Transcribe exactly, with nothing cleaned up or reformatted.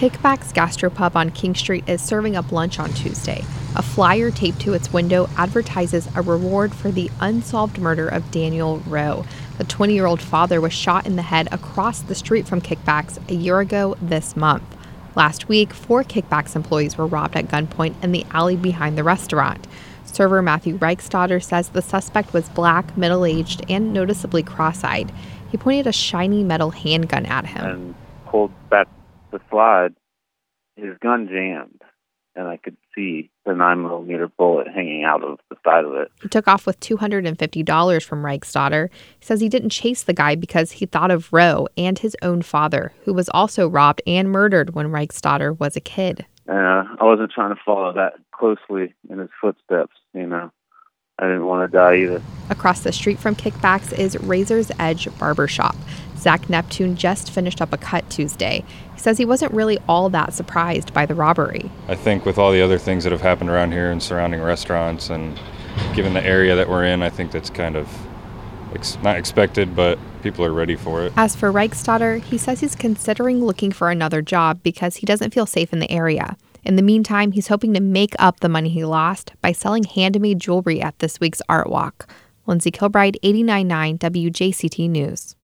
Kickback's Gastropub on King Street is serving up lunch on Tuesday. A flyer taped to its window advertises a reward for the unsolved murder of Daniel Rowe. The twenty-year-old father was shot in the head across the street from Kickback's a year ago this month. Last week, four Kickback's employees were robbed at gunpoint in the alley behind the restaurant. Server Matthew Reichstadter says the suspect was black, middle-aged, and noticeably cross-eyed. He pointed a shiny metal handgun at him. And pulled back the slide. His gun jammed, and I could see the nine millimeter bullet hanging out of the side of it. He took off with two hundred fifty dollars from Reichstadter. He says he didn't chase the guy because he thought of Rowe and his own father, who was also robbed and murdered when Reichstadter was a kid. Uh, I wasn't trying to follow that closely in his footsteps, you know. I didn't want to die either. Across the street from Kickback's is Razor's Edge Barbershop. Zach Neptune just finished up a cut Tuesday. He says he wasn't really all that surprised by the robbery. I think with all the other things that have happened around here and surrounding restaurants, and given the area that we're in, I think that's kind of ex- not expected, but people are ready for it. As for Reichstadter, he says he's considering looking for another job because he doesn't feel safe in the area. In the meantime, he's hoping to make up the money he lost by selling handmade jewelry at this week's Art Walk. Lindsay Kilbride, eighty-nine point nine W J C T News.